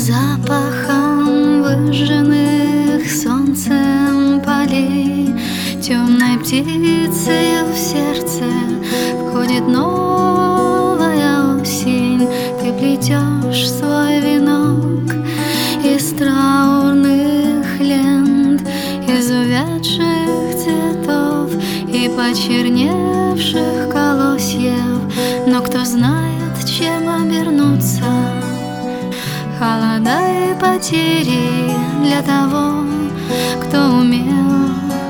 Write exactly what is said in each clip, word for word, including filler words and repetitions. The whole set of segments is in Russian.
запахом выжженных солнцем полей, темной птицей в сердце входит новая осень. Ты плетешь свой венок из траурных лент, из увядших цветов и почерневших колосьев. Но кто знает, чем обернуться холода и потери для того, кто умел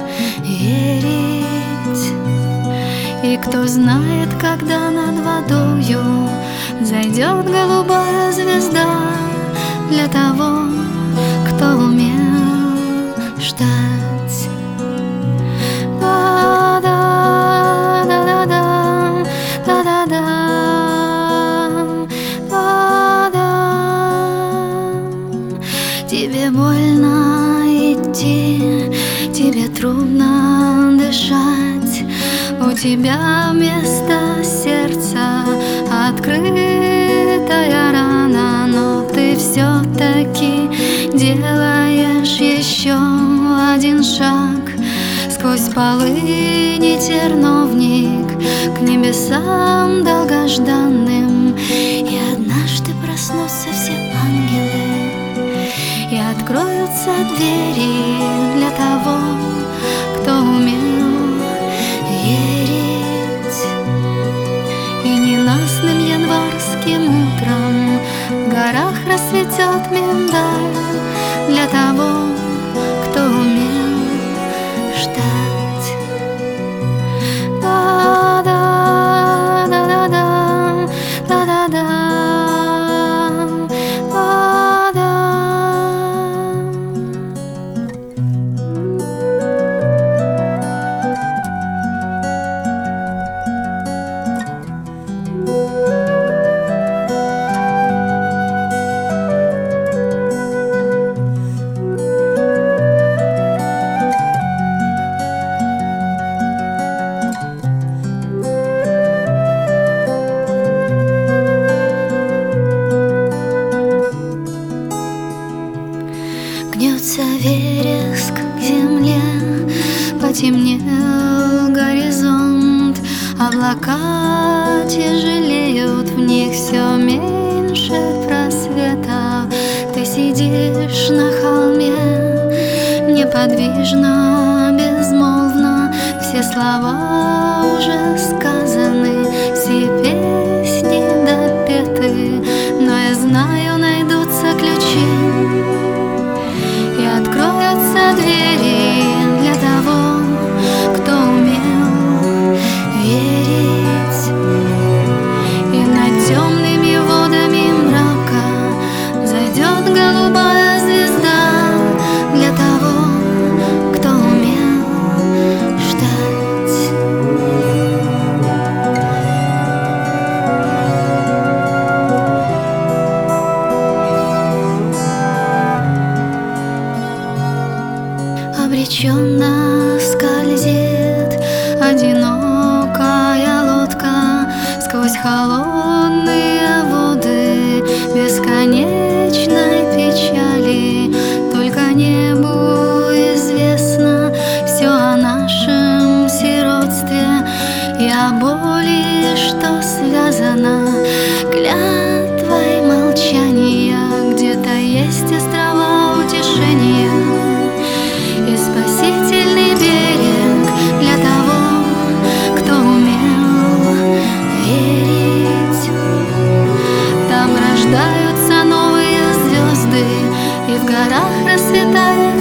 верить. И кто знает, когда над водою зайдет голубая звезда для того, кто умел ждать. Да-да-да-да-да, да-да-да. Тебе больно идти, тебе трудно дышать, у тебя вместо сердца открытая рана, но ты все-таки делаешь еще один шаг сквозь полыни терновник к небесам долгожданным. И однажды проснутся все ангелы, и откроются двери для того, кто умел верить. И ненастным январским утром в горах расцветет миндаль для того, кто умел ждать. Да-да-да-да-да, да-да-да. Гнется вереск к земле, потемнел горизонт, облака тяжелеют, в них все меньше просвета. Ты сидишь на холме, неподвижно, безмолвно, все слова уже сказаны, все песни допеты, но я знаю, найдутся ключи, и откроются двери для того, кто умел верить. И над темными водами мрака зайдет голубая звезда для того, кто умел ждать. Обреченно скользит одинокая лодка сквозь холодные воды бесконечной печали. Только небу известно все о нашем сиротстве и о боли, что связано клятвой молчания. Где-то есть острова утешения и спасительный берег для того, кто умел верить. Там рождаются новые звезды, и в горах расцветает